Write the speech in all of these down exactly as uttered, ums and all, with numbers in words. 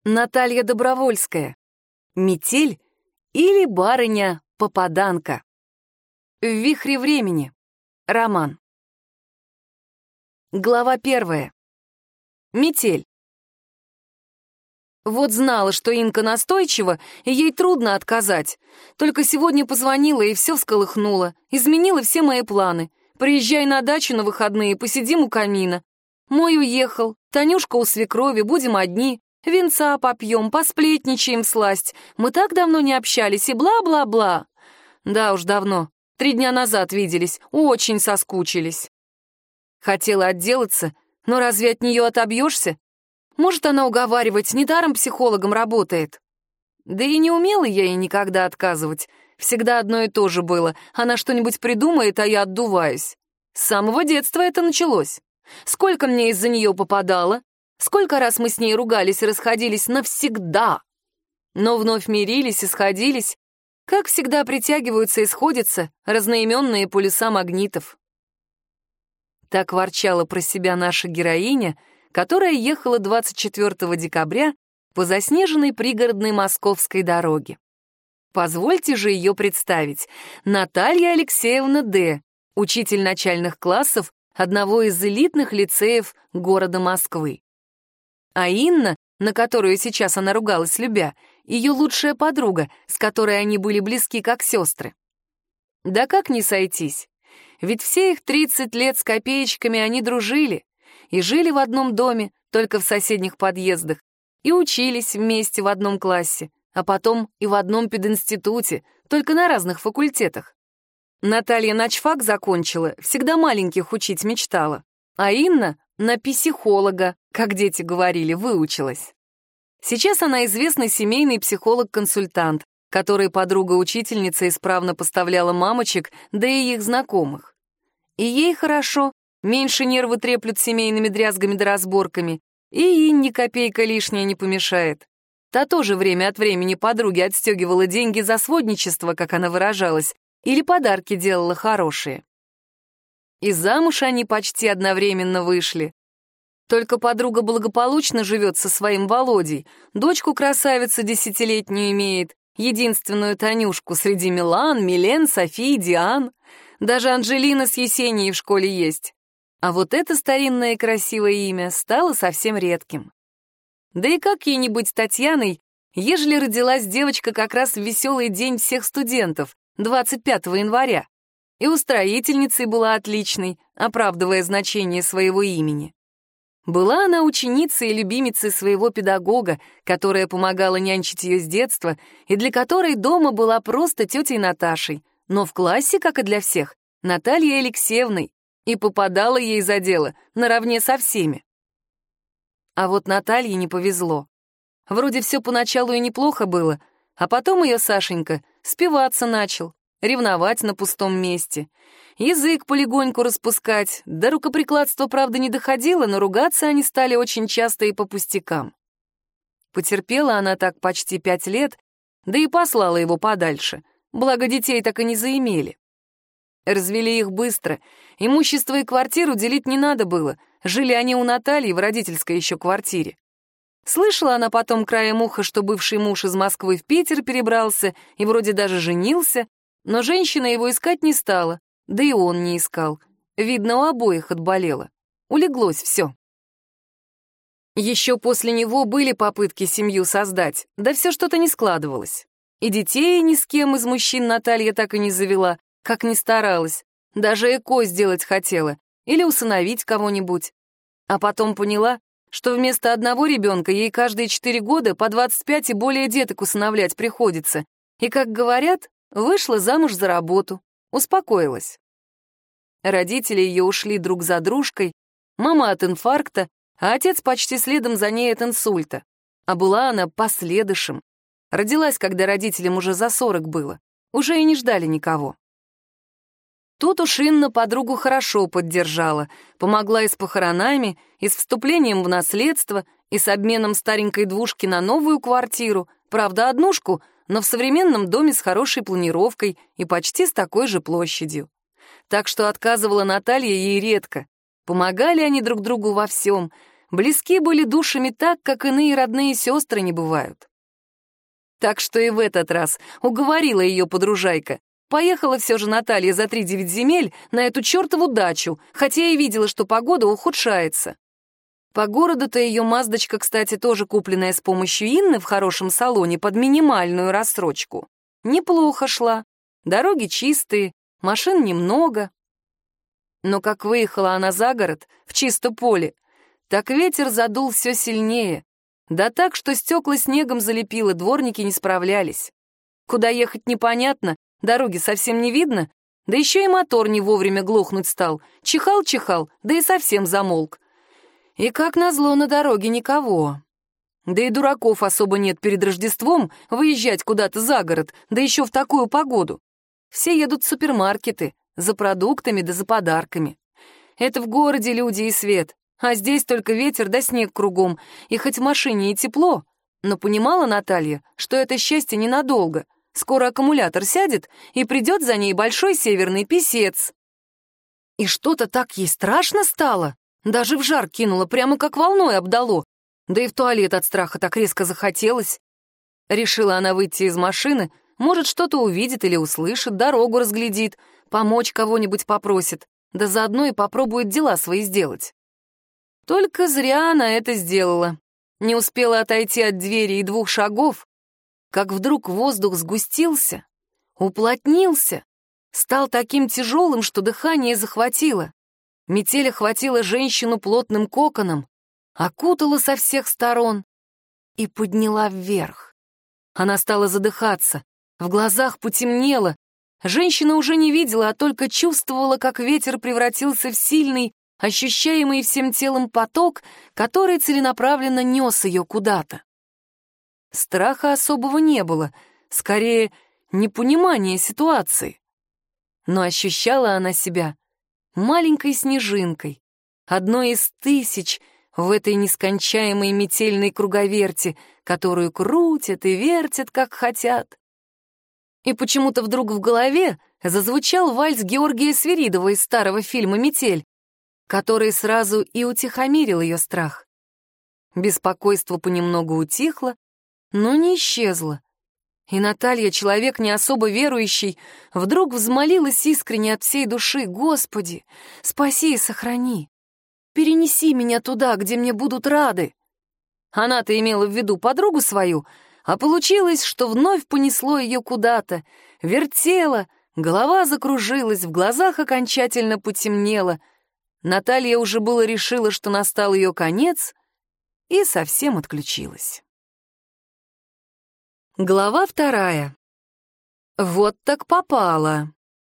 Наталья Добровольская. Метель или барыня-попаданка. В вихре времени. Роман. Глава первая. Метель. Вот знала, что Инка настойчива, и ей трудно отказать. Только сегодня позвонила и все всколыхнула. Изменила все мои планы. Приезжай на дачу на выходные, посидим у камина. Мой уехал, Танюшка у свекрови, будем одни. Винца попьем, посплетничаем всласть. Мы так давно не общались и бла-бла-бла. Да уж давно. Три дня назад виделись, очень соскучились. Хотела отделаться, но разве от нее отобьешься? Может, она уговаривать, недаром психологом работает. Да и не умела я ей никогда отказывать. Всегда одно и то же было. Она что-нибудь придумает, а я отдуваюсь. С самого детства это началось. Сколько мне из-за нее попадало? Сколько раз мы с ней ругались и расходились навсегда? Но вновь мирились и сходились. Как всегда притягиваются и сходятся разноименные полюса магнитов. Так ворчала про себя наша героиня, которая ехала двадцать четвёртого декабря по заснеженной пригородной московской дороге. Позвольте же ее представить. Наталья Алексеевна Д., учитель начальных классов одного из элитных лицеев города Москвы. А Инна, на которую сейчас она ругалась любя, ее лучшая подруга, с которой они были близки как сестры. Да как не сойтись? Ведь все их тридцать лет с копеечками они дружили и жили в одном доме, только в соседних подъездах, и учились вместе в одном классе, а потом и в одном пединституте, только на разных факультетах. Наталья начфак закончила, всегда маленьких учить мечтала, а Инна на психолога, как дети говорили, выучилась. Сейчас она известный семейный психолог-консультант, который подруга-учительница исправно поставляла мамочек, да и их знакомых. И ей хорошо, меньше нервы треплют семейными дрязгами да разборками, и Инне копейка лишняя не помешает. Та тоже время от времени подруге отстегивала деньги за сводничество, как она выражалась, или подарки делала хорошие. И замуж они почти одновременно вышли. Только подруга благополучно живет со своим Володей, дочку-красавицу десятилетнюю имеет, единственную Танюшку среди Милан, Милен, Софии, Диан. Даже Анжелина с Есенией в школе есть. А вот это старинное и красивое имя стало совсем редким. Да и как ей не быть Татьяной, ежели родилась девочка как раз в веселый день всех студентов, двадцать пятого января. И устроительницей была отличной, оправдывая значение своего имени. Была она ученицей и любимицей своего педагога, которая помогала нянчить ее с детства, и для которой дома была просто тетей Наташей, но в классе, как и для всех, Натальей Алексеевной, и попадала ей за дело наравне со всеми. А вот Наталье не повезло. Вроде все поначалу и неплохо было, а потом ее Сашенька спиваться начал, ревновать на пустом месте, язык полегоньку распускать, до рукоприкладства, правда, не доходило, но ругаться они стали очень часто и по пустякам. Потерпела она так почти пять лет, да и послала его подальше, благо детей так и не заимели. Развели их быстро, имущество и квартиру делить не надо было, жили они у Натальи в родительской еще квартире. Слышала она потом краем уха, что бывший муж из Москвы в Питер перебрался и вроде даже женился, но женщина его искать не стала, да и он не искал. Видно, у обоих отболело. Улеглось все. Еще после него были попытки семью создать, да все что-то не складывалось. И детей ни с кем из мужчин Наталья так и не завела, как ни старалась. Даже ЭКО сделать хотела или усыновить кого-нибудь. А потом поняла, что вместо одного ребенка ей каждые четыре года по двадцать пять и более деток усыновлять приходится. И, как говорят, вышла замуж за работу, успокоилась. Родители ее ушли друг за дружкой, мама от инфаркта, а отец почти следом за ней от инсульта. А была она последышем. Родилась, когда родителям уже за сорок было, уже и не ждали никого. Тут уж Инна подругу хорошо поддержала, помогла и с похоронами, и с вступлением в наследство, и с обменом старенькой двушки на новую квартиру, правда, однушку, но в современном доме с хорошей планировкой и почти с такой же площадью. Так что отказывала Наталья ей редко. Помогали они друг другу во всем. близки были душами так, как иные родные сестры не бывают. Так что и в этот раз уговорила ее подружайка. Поехала все же Наталья за три девять земель на эту чертову дачу, хотя и видела, что погода ухудшается. По городу-то ее маздочка, кстати, тоже купленная с помощью Инны в хорошем салоне под минимальную рассрочку. Неплохо шла. Дороги чистые, машин немного. Но как выехала она за город, в чисто поле, так ветер задул все сильнее. Да так, что стекла снегом залепило, дворники не справлялись. Куда ехать непонятно, дороги совсем не видно, да еще и мотор не вовремя глохнуть стал. Чихал-чихал, да и совсем замолк. И как назло на дороге никого. Да и дураков особо нет перед Рождеством выезжать куда-то за город, да еще в такую погоду. Все едут в супермаркеты, за продуктами да за подарками. Это в городе люди и свет, а здесь только ветер да снег кругом, и хоть в машине и тепло, но понимала Наталья, что это счастье ненадолго. Скоро аккумулятор сядет, и придет за ней большой северный писец. И что-то так ей страшно стало, даже в жар кинуло, прямо как волной обдало, да и в туалет от страха так резко захотелось. Решила она выйти из машины, может, что-то увидит или услышит, дорогу разглядит, помочь кого-нибудь попросит, да заодно и попробует дела свои сделать. Только зря она это сделала. Не успела отойти от двери и двух шагов, как вдруг воздух сгустился, уплотнился, стал таким тяжелым, что дыхание захватило. Метель охватила женщину плотным коконом, окутала со всех сторон и подняла вверх. Она стала задыхаться, в глазах потемнело. Женщина уже не видела, а только чувствовала, как ветер превратился в сильный, ощущаемый всем телом поток, который целенаправленно нес ее куда-то. Страха особого не было, скорее, непонимание ситуации. Но ощущала она себя маленькой снежинкой, одной из тысяч в этой нескончаемой метельной круговерти, которую крутят и вертят, как хотят. И почему-то вдруг в голове зазвучал вальс Георгия Свиридова из старого фильма «Метель», который сразу и утихомирил ее страх. Беспокойство понемногу утихло, но не исчезло. И Наталья, человек не особо верующий, вдруг взмолилась искренне от всей души: «Господи, спаси и сохрани! Перенеси меня туда, где мне будут рады!» Она-то имела в виду подругу свою, а получилось, что вновь понесло ее куда-то, вертело, голова закружилась, в глазах окончательно потемнело. Наталья уже было решила, что настал ее конец, и совсем отключилась. Глава вторая. Вот так попала.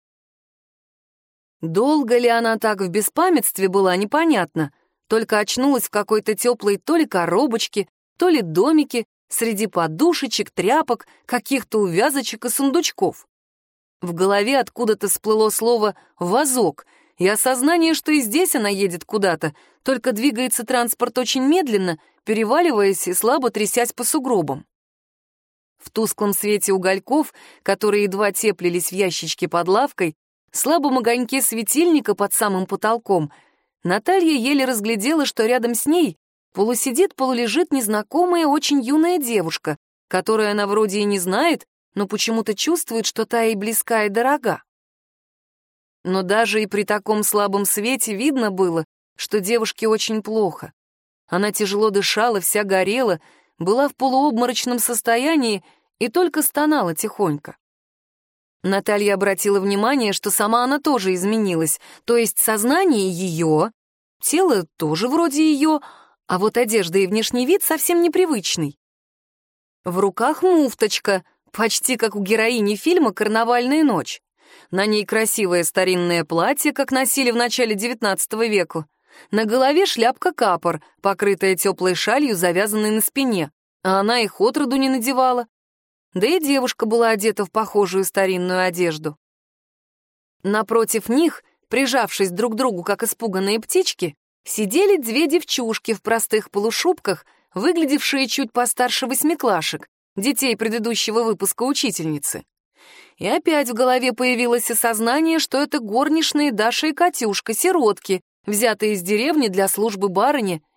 Долго ли она так в беспамятстве была, непонятно. Только очнулась в какой-то теплой то ли коробочке, то ли домике, среди подушечек, тряпок, каких-то увязочек и сундучков. В голове откуда-то всплыло слово «вазок», и осознание, что и здесь она едет куда-то, только двигается транспорт очень медленно, переваливаясь и слабо трясясь по сугробам. В тусклом свете угольков, которые едва теплились в ящичке под лавкой, слабом огоньке светильника под самым потолком, Наталья еле разглядела, что рядом с ней полусидит, полулежит незнакомая, очень юная девушка, которую она вроде и не знает, но почему-то чувствует, что та ей близка и дорога. Но даже и при таком слабом свете видно было, что девушке очень плохо. Она тяжело дышала, вся горела, была в полуобморочном состоянии и только стонала тихонько. Наталья обратила внимание, что сама она тоже изменилась, то есть сознание ее, тело тоже вроде ее, а вот одежда и внешний вид совсем непривычный. В руках муфточка, почти как у героини фильма «Карнавальная ночь». На ней красивое старинное платье, как носили в начале девятнадцатого века. На голове шляпка-капор, покрытая теплой шалью, завязанной на спине, а она их отроду не надевала. Да и девушка была одета в похожую старинную одежду. Напротив них, прижавшись друг к другу, как испуганные птички, сидели две девчушки в простых полушубках, выглядевшие чуть постарше восьмиклашек, детей предыдущего выпуска учительницы. И опять в голове появилось осознание, что это горничные Даша и Катюшка, сиротки, взятые из деревни для службы барыни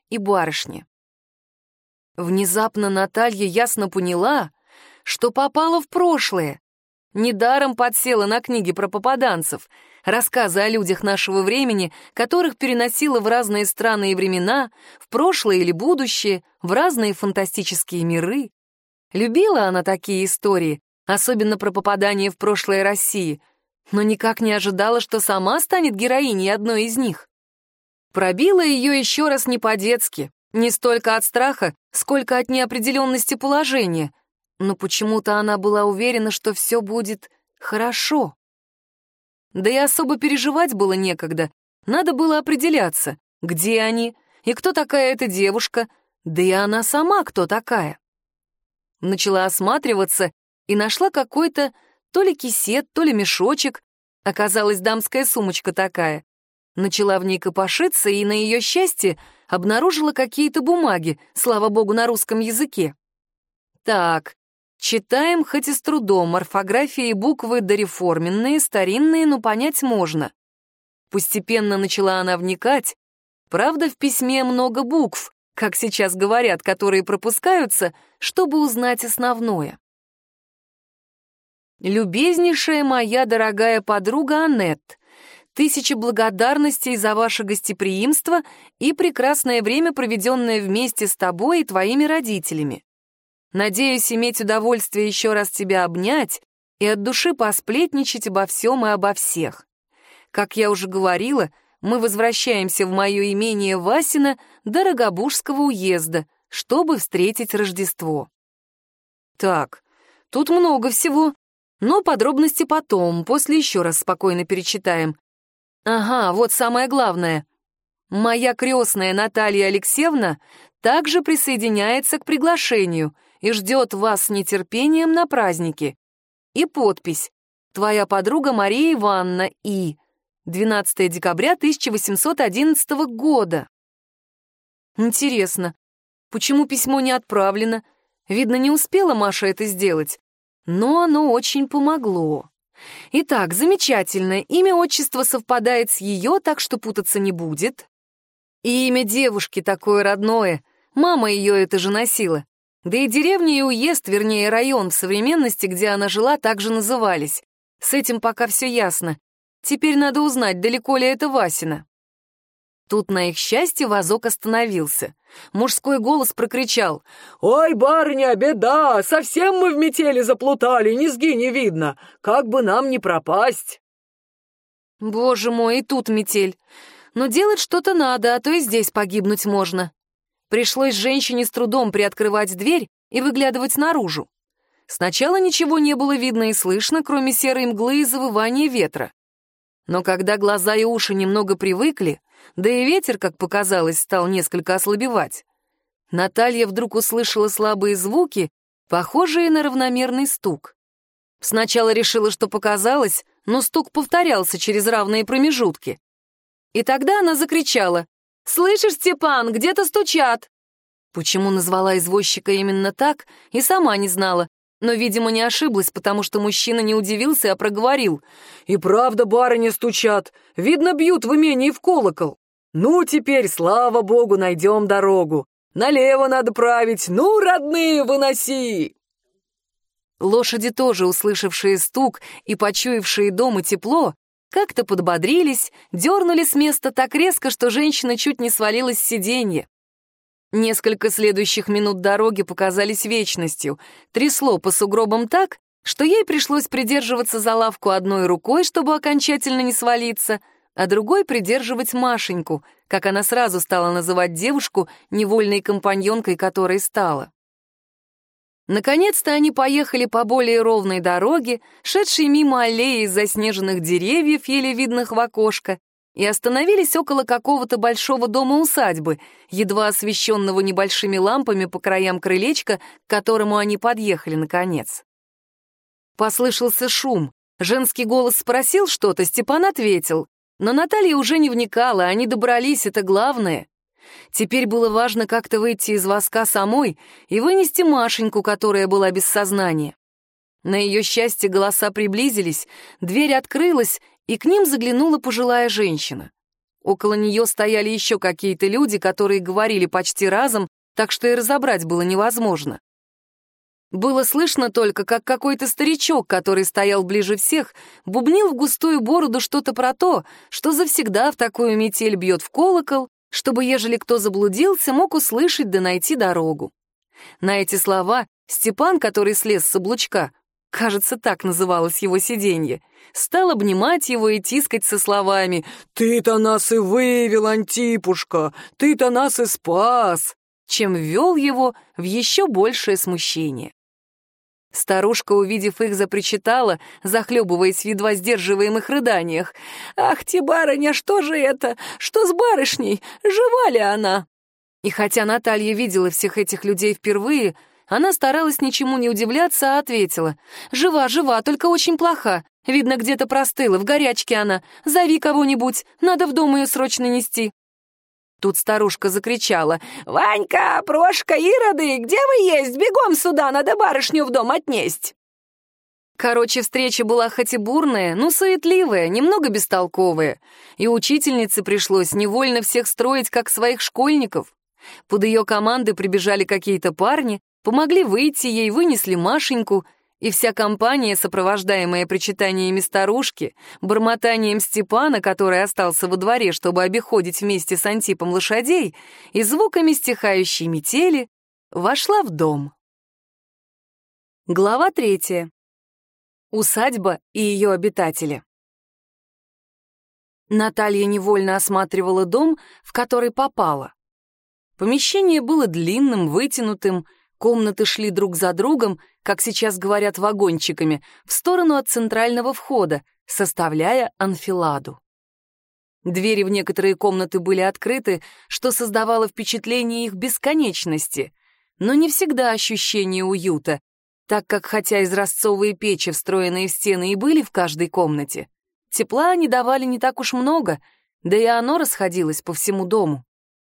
и барышни. Внезапно Наталья ясно поняла, что попала в прошлое. Недаром подсела на книги про попаданцев, рассказы о людях нашего времени, которых переносила в разные страны и времена, в прошлое или будущее, в разные фантастические миры. Любила она такие истории, особенно про попадание в прошлое России, но никак не ожидала, что сама станет героиней одной из них. Пробила ее еще раз не по-детски, не столько от страха, сколько от неопределенности положения, но почему-то она была уверена, что все будет хорошо. Да и особо переживать было некогда, надо было определяться, где они и кто такая эта девушка, да и она сама кто такая. Начала осматриваться и нашла какой-то то ли кисет, то ли мешочек, оказалась дамская сумочка такая. Начала в ней копошиться и на ее счастье обнаружила какие-то бумаги, слава богу, на русском языке. Так, читаем хоть и с трудом, орфография и буквы дореформенные, старинные, но понять можно. Постепенно начала она вникать. Правда, в письме много букв, как сейчас говорят, которые пропускаются, чтобы узнать основное. «Любезнейшая моя дорогая подруга Аннет, тысяча благодарностей за ваше гостеприимство и прекрасное время, проведенное вместе с тобой и твоими родителями. Надеюсь иметь удовольствие еще раз тебя обнять и от души посплетничать обо всем и обо всех. Как я уже говорила, мы возвращаемся в мое имение Васино до Рогобужского уезда, чтобы встретить Рождество». Так, тут много всего, но подробности потом, после еще раз спокойно перечитаем. Ага, вот самое главное. Моя крестная Наталья Алексеевна также присоединяется к приглашению и ждет вас с нетерпением на празднике. И подпись «Твоя подруга Мария Ивановна И. двенадцатого декабря тысяча восемьсот одиннадцатого года». Интересно, почему письмо не отправлено? Видно, не успела Маша это сделать, но оно очень помогло. Итак, замечательно, имя, отчество совпадает с ее, так что путаться не будет. И имя девушки такое родное, мама ее это же носила. Да и деревня и уезд, вернее район в современности, где она жила, также назывались. С этим пока все ясно. Теперь надо узнать, далеко ли это Васино. Тут на их счастье вазок остановился. Мужской голос прокричал: «Ой, барыня, беда! Совсем мы в метели заплутали, низги не видно! Как бы нам не пропасть!» Боже мой, и тут метель. Но делать что-то надо, а то и здесь погибнуть можно. Пришлось женщине с трудом приоткрывать дверь и выглядывать наружу. Сначала ничего не было видно и слышно, кроме серой мглы и завывания ветра. Но когда глаза и уши немного привыкли, да и ветер, как показалось, стал несколько ослабевать, Наталья вдруг услышала слабые звуки, похожие на равномерный стук. Сначала решила, что показалось, но стук повторялся через равные промежутки. И тогда она закричала: «Слышишь, Степан, где-то стучат!» Почему назвала извозчика именно так, и сама не знала, но, видимо, не ошиблась, потому что мужчина не удивился, а проговорил: «И правда, барыни стучат, видно, бьют в имении в колокол. Ну, теперь, слава богу, найдем дорогу. Налево надо править, ну, родные, выноси!» Лошади, тоже услышавшие стук и почуявшие дом и тепло, как-то подбодрились, дернули с места так резко, что женщина чуть не свалилась с сиденья. Несколько следующих минут дороги показались вечностью, трясло по сугробам так, что ей пришлось придерживаться за лавку одной рукой, чтобы окончательно не свалиться, а другой придерживать Машеньку, как она сразу стала называть девушку, невольной компаньонкой которой стала. Наконец-то они поехали по более ровной дороге, шедшей мимо аллеи из заснеженных деревьев, еле видных в окошко, и остановились около какого-то большого дома-усадьбы, едва освещенного небольшими лампами по краям крылечка, к которому они подъехали наконец. Послышался шум. Женский голос спросил что-то, Степан ответил. Но Наталья уже не вникала, они добрались, это главное. Теперь было важно как-то выйти из воска самой и вынести Машеньку, которая была без сознания. На ее счастье голоса приблизились, дверь открылась, и к ним заглянула пожилая женщина. Около нее стояли еще какие-то люди, которые говорили почти разом, так что и разобрать было невозможно. Было слышно только, как какой-то старичок, который стоял ближе всех, бубнил в густую бороду что-то про то, что завсегда в такую метель бьет в колокол, чтобы, ежели кто заблудился, мог услышать да найти дорогу. На эти слова Степан, который слез с облучка, кажется, так называлось его сиденье, стал обнимать его и тискать со словами: «Ты-то нас и вывел, Антипушка, ты-то нас и спас», чем ввел его в еще большее смущение. Старушка, увидев их, запричитала, захлебываясь в едва сдерживаемых рыданиях: «Ах ты, барыня, что же это? Что с барышней? Жива ли она?» И хотя Наталья видела всех этих людей впервые, она старалась ничему не удивляться, а ответила: «Жива, жива, только очень плоха. Видно, где-то простыла, в горячке она. Зови кого-нибудь, надо в дом ее срочно нести». Тут старушка закричала: «Ванька, Прошка, Ироды, где вы есть? Бегом сюда, надо барышню в дом отнесть». Короче, встреча была хоть и бурная, но суетливая, немного бестолковая, и учительнице пришлось невольно всех строить, как своих школьников. Под ее команды прибежали какие-то парни, помогли выйти ей, вынесли Машеньку, и вся компания, сопровождаемая причитаниями старушки, бормотанием Степана, который остался во дворе, чтобы обиходить вместе с Антипом лошадей, и звуками стихающей метели, вошла в дом. Глава третья. Усадьба и ее обитатели. Наталья невольно осматривала дом, в который попала. Помещение было длинным, вытянутым, комнаты шли друг за другом, как сейчас говорят, вагончиками, в сторону от центрального входа, составляя анфиладу. Двери в некоторые комнаты были открыты, что создавало впечатление их бесконечности, но не всегда ощущение уюта, так как хотя изразцовые печи, встроенные в стены, и были в каждой комнате, тепла они давали не так уж много, да и оно расходилось по всему дому.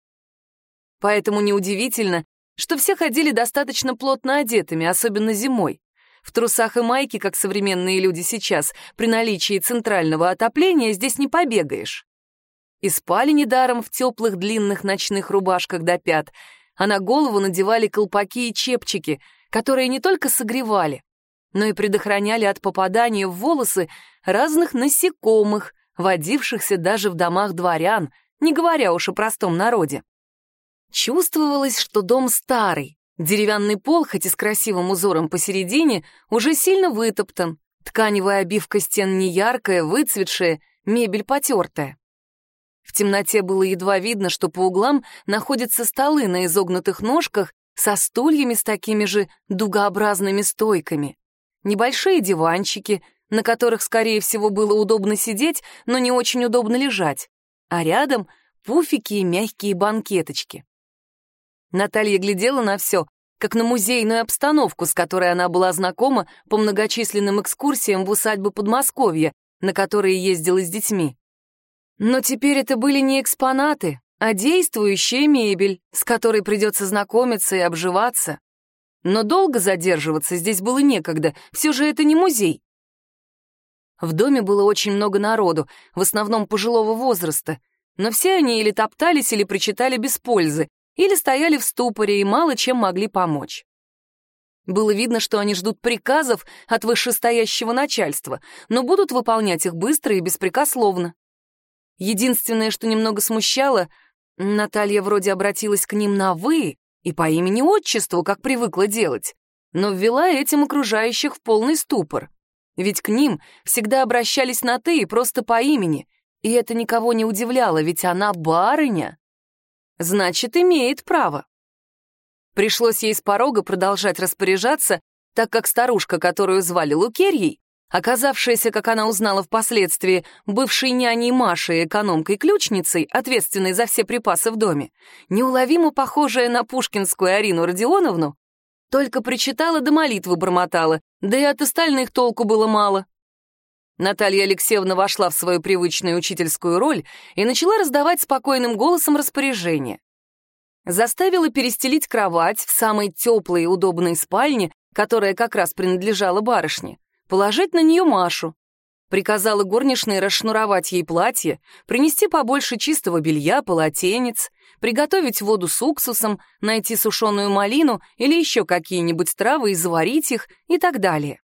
Поэтому неудивительно, что все ходили достаточно плотно одетыми, особенно зимой. В трусах и майке, как современные люди сейчас, при наличии центрального отопления здесь не побегаешь. И спали недаром в теплых длинных ночных рубашках до пят, а на голову надевали колпаки и чепчики, которые не только согревали, но и предохраняли от попадания в волосы разных насекомых, водившихся даже в домах дворян, не говоря уж о простом народе. Чувствовалось, что дом старый, деревянный пол, хоть и с красивым узором посередине, уже сильно вытоптан, тканевая обивка стен неяркая, выцветшая, мебель потертая. В темноте было едва видно, что по углам находятся столы на изогнутых ножках со стульями с такими же дугообразными стойками, небольшие диванчики, на которых, скорее всего, было удобно сидеть, но не очень удобно лежать, а рядом пуфики и мягкие банкеточки. Наталья глядела на все, как на музейную обстановку, с которой она была знакома по многочисленным экскурсиям в усадьбы Подмосковья, на которые ездила с детьми. Но теперь это были не экспонаты, а действующая мебель, с которой придется знакомиться и обживаться. Но долго задерживаться здесь было некогда, все же это не музей. В доме было очень много народу, в основном пожилого возраста, но все они или топтались, или причитали без пользы, или стояли в ступоре и мало чем могли помочь. Было видно, что они ждут приказов от вышестоящего начальства, но будут выполнять их быстро и беспрекословно. Единственное, что немного смущало, Наталья вроде обратилась к ним на «вы» и по имени-отчеству, как привыкла делать, но ввела этим окружающих в полный ступор. Ведь к ним всегда обращались на «ты» и просто по имени, и это никого не удивляло, ведь она барыня. Значит, имеет право. Пришлось ей с порога продолжать распоряжаться, так как старушка, которую звали Лукерьей, оказавшаяся, как она узнала впоследствии, бывшей няней Машей и экономкой-ключницей, ответственной за все припасы в доме, неуловимо похожая на пушкинскую Арину Родионовну, только причитала да молитвы бормотала, да и от остальных толку было мало. Наталья Алексеевна вошла в свою привычную учительскую роль и начала раздавать спокойным голосом распоряжения. Заставила перестелить кровать в самой теплой и удобной спальне, которая как раз принадлежала барышне, положить на нее Машу. Приказала горничной расшнуровать ей платье, принести побольше чистого белья, полотенец, приготовить воду с уксусом, найти сушеную малину или еще какие-нибудь травы и заварить их и так далее.